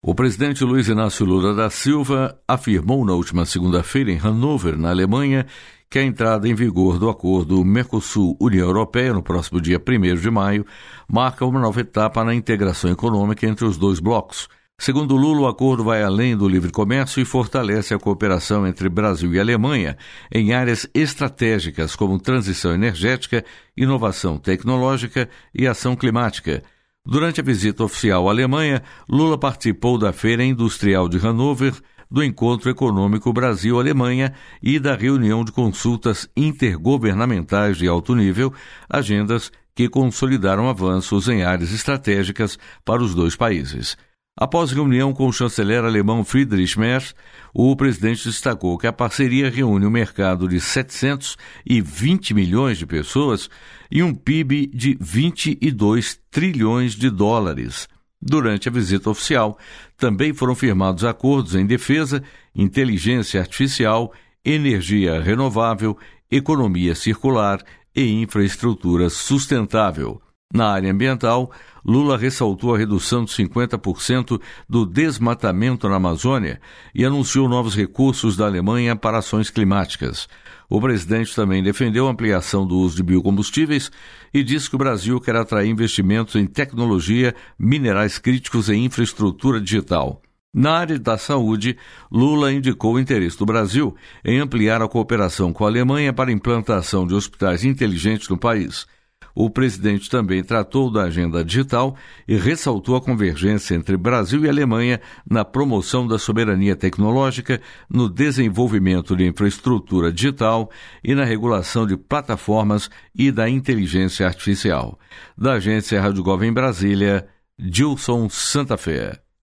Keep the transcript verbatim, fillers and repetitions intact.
O presidente Luiz Inácio Lula da Silva afirmou na última segunda-feira em Hannover, na Alemanha, que a entrada em vigor do acordo Mercosul-União Europeia no próximo dia primeiro de maio marca uma nova etapa na integração econômica entre os dois blocos. Segundo Lula, o acordo vai além do livre comércio e fortalece a cooperação entre Brasil e Alemanha em áreas estratégicas como transição energética, inovação tecnológica e ação climática. Durante a visita oficial à Alemanha, Lula participou da Feira Industrial de Hannover, do Encontro Econômico Brasil-Alemanha e da reunião de consultas intergovernamentais de alto nível, agendas que consolidaram avanços em áreas estratégicas para os dois países. Após reunião com o chanceler alemão Friedrich Merz, o presidente destacou que a parceria reúne um mercado de setecentos e vinte milhões de pessoas e um P I B de vinte e dois trilhões de dólares. Durante a visita oficial, também foram firmados acordos em defesa, inteligência artificial, energia renovável, economia circular e infraestrutura sustentável. Na área ambiental, Lula ressaltou a redução de cinquenta por cento do desmatamento na Amazônia e anunciou novos recursos da Alemanha para ações climáticas. O presidente também defendeu a ampliação do uso de biocombustíveis e disse que o Brasil quer atrair investimentos em tecnologia, minerais críticos e infraestrutura digital. Na área da saúde, Lula indicou o interesse do Brasil em ampliar a cooperação com a Alemanha para a implantação de hospitais inteligentes no país. O presidente também tratou da agenda digital e ressaltou a convergência entre Brasil e Alemanha na promoção da soberania tecnológica, no desenvolvimento de infraestrutura digital e na regulação de plataformas e da inteligência artificial. Da agência Rádio Gov em Brasília, Gilson Santa Fé.